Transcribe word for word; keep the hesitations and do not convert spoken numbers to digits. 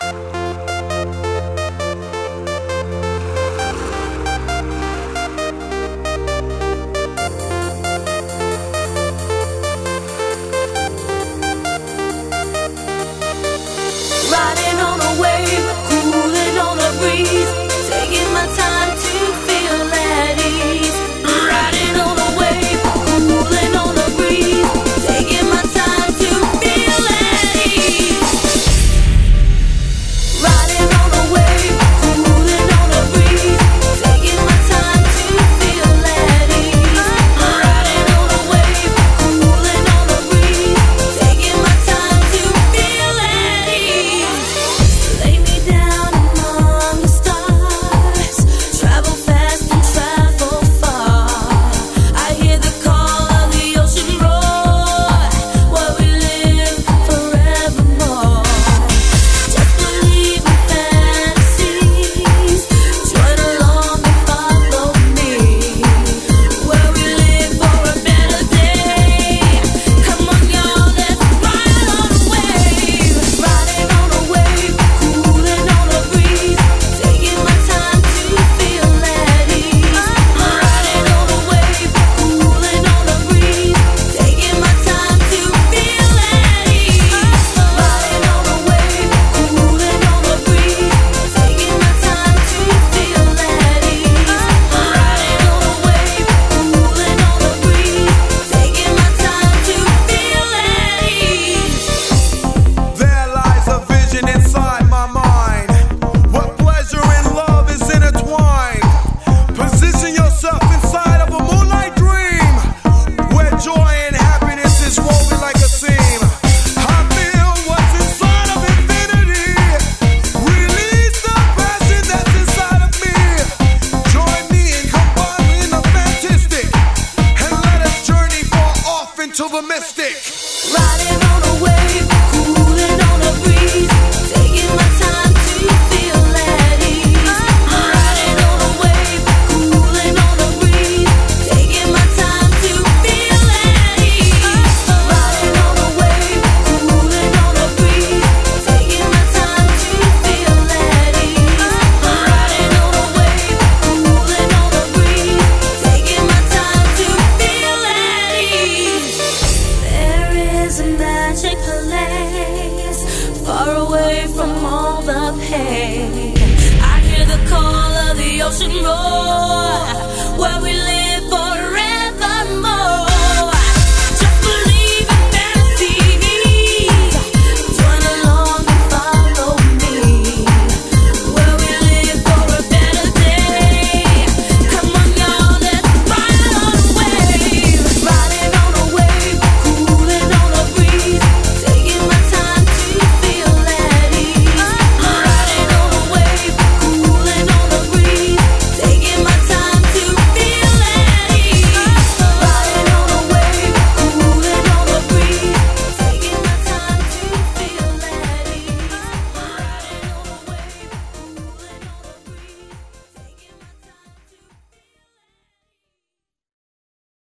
Riding on a wave, cooling on a breeze, taking my time to feel at ease. Riding on a wave, cooling on a breeze, taking my time to feel at ease. Riding on a wave, cooling on a breeze, taking my time to feel at ease. Riding on a wave, cooling on a breeze, taking my time to feel at ease. Lay me down among the stars, travel fast and travel far. I hear the call of the ocean roar, where we live forevermore. Just believe in fantasies, join along and follow me, where we live for a better day. Come on y'all, let's ride on a wave. Riding on a wave, cooling on a breeze, taking my time to feel at ease. Riding on a wave, cooling on a breeze, taking my time to feel at ease. Riding on a wave, cooling on a breeze, taking my time to feel at ease. Riding on a wave, cooling on a breeze, taking my time to feel at ease. There lies a vision inside my mind, where pleasure and love is intertwined. Position yourself inside of a moonlight dream, where joy and happiness is woven like a seam. I feel what's inside of infinity. Release the passion that's inside of me. Join me in combining the fantastic, and let us journey far off into the mystic. Riding on a wave, cooling on a breeze, taking my time to feel at ease. Riding on a wave, cooling on a breeze, taking my time to feel at ease. Riding on a wave, cooling on a breeze, taking my time to feel at ease. Riding on a wave, cooling on a breeze, taking my time to feel at ease. There is a magic place, far away from all the pain. I hear the call of the ocean roar,